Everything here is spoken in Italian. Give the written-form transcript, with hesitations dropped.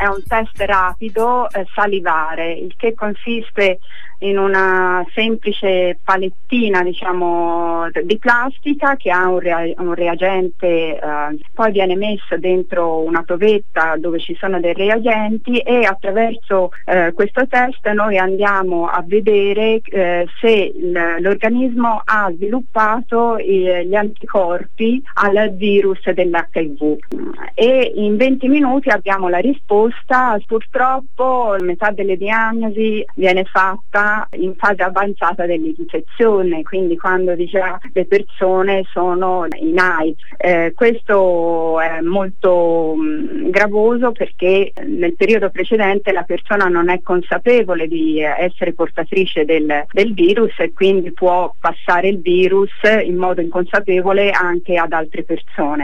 è un test rapido salivare, il che consiste in una semplice palettina, diciamo, di plastica che ha un reagente, poi viene messa dentro una tovetta dove ci sono dei reagenti, e attraverso questo test noi andiamo a vedere se l'organismo ha sviluppato gli anticorpi al virus dell'HIV, e in 20 minuti abbiamo la risposta. Purtroppo metà delle diagnosi viene fatta in fase avanzata dell'infezione, quindi quando già le persone sono in AIDS. Questo è molto gravoso, perché nel periodo precedente la persona non è consapevole di essere portatrice del virus, e quindi può passare il virus in modo inconsapevole anche ad altre persone.